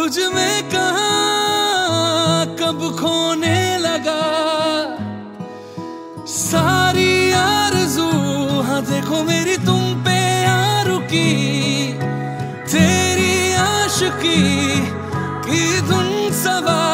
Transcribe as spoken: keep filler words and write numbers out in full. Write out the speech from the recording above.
तुझ में कहाँ कब खोने लगा सारी आरज़ू। हाँ देखो मेरी तुम पे आ रुकी, तेरी आशिकी की धुन सवार